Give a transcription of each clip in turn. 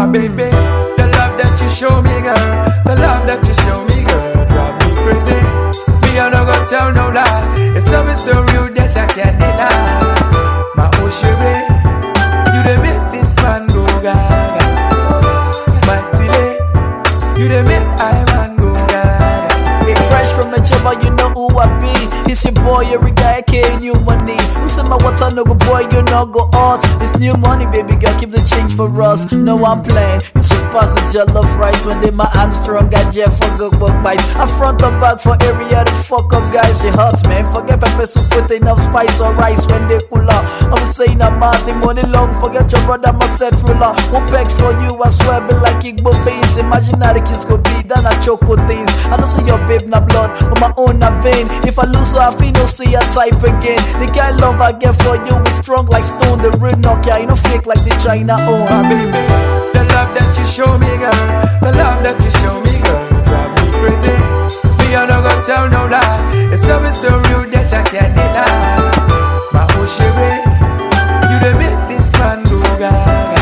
My baby, the love that you show me, girl, the love that you show me, girl, drive me crazy. Me, I don't gonna tell no lie. It's something so real that I can't deny. My oh chérie, you the make this man go gaga. My Tilly, you the make I man go gaga. Fresh from the job, you know who I be. It's your boy, every guy can new money. Who said my water no go boy, you know go out. It's new money, baby girl, keep the change for us. No, I'm playing. It's sweet passes, jollof rice. When they my hands strong, I jet for good work bites. I front and back for area to fuck up guys. It hurts, man. Forget pepper soup with enough spice or rice when they cool out. I'm saying I'm mad, the money long. Forget your brother, my set ruler. One peck for you, I swear, be like Igbo beans. Imagine how the kiss could be, then I choco things. I don't see your babe, na blood, but my own na vein. If I lose, so I feel no see a type again. The guy love I get for you is strong like stone. The real Nokia, you know fake like the China own. My baby, the love that you show me, girl, the love that you show me, girl, drive me crazy. Me, I don't gonna tell no lie. It's something so real that I can't deny. My oh chérie, you the make this man go gaga.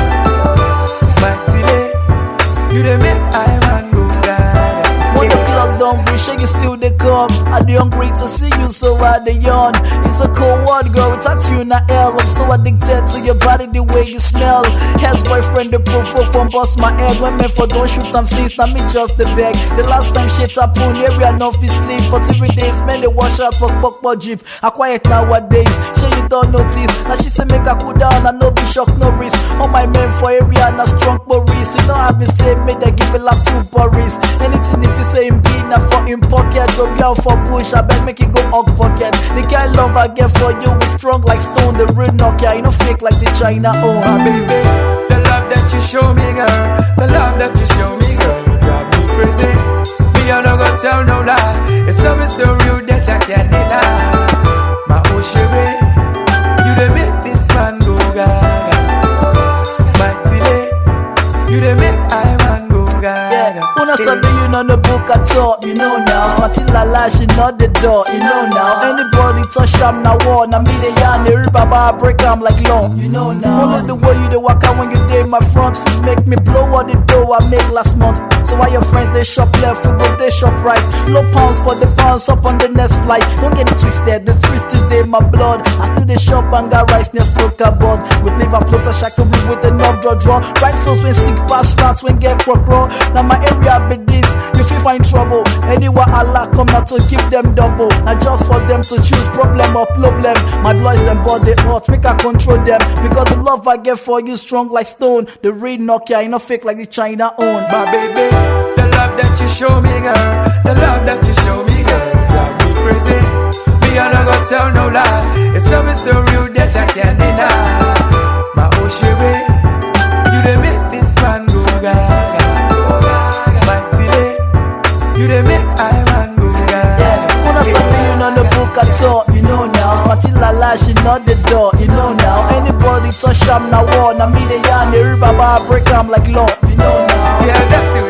My Tilly, you the make I man go gaga. When the clock don't reach, sure you still they come. I dey hungry to see you, so I dey yawn. It's a cold world, girl, without you in the air. I'm so addicted to your body, the way you smell. Ex-boyfriend, the provoke, one bust my head. When men for don't shoot, I'm since, now me just the beg. The last time shit happened, area no fit sleep. For 3 days, men they wash out for jeep. I quiet nowadays, sure you don't notice. Now she say make I cool down, I no be shock, no risk. All my men for area, na strong Boris. You know I been say, make they give it like 2 Boris. Anything if you say him be, na for him pocket. So be out for push, I bet make it go up pocket. The guy love I get for you is strong like stone. The real Nokia, you know fake like the China own. My baby, the love that you show me, girl, the love that you show me, girl, drive me crazy. Me, I don't gonna tell no lie. It's something so real that I can't deny. My oh chérie, you the make this man go gaga. My Tilly, you the make I man go gaga. When I saw you know the book at all, you know now. Smarty la she not the door, you know now. Anybody touch them now war, now me the yarn, the baba break them like long, you know now. Only the way you the walk out when you day my front feet make me blow all the dough I make last month. So why your friends they shop left, we go they shop right. Low pounds for the pounds up on the next flight. Don't get it twisted, the streets today my blood. I still the shop and got rice near smoke cupboard. With liver float a shackle with enough draw. Right flows when sick pass rats when get crock raw. Now my area be this, you feel find trouble. Anywhere Allah come out to give them double. Now just for them to choose problem or problem. My boys them but they hot, make I control them. Because the love I get for you strong like stone. The real Nokia, you know fake like the China own. My baby, the love that you show me, girl, the love that you show me, girl, drive me crazy. Me, I don't gonna tell no lie. It's something so real that I can't deny. My oh chérie, you the make this man go gaga. My Tilly, you the make I man go gaga. When I saw you know the book at all, you know now. Smarty la she not the door, you know now. Anybody touch them now war, now me the yarn, the baba break them like law, you know now. Yeah, that's the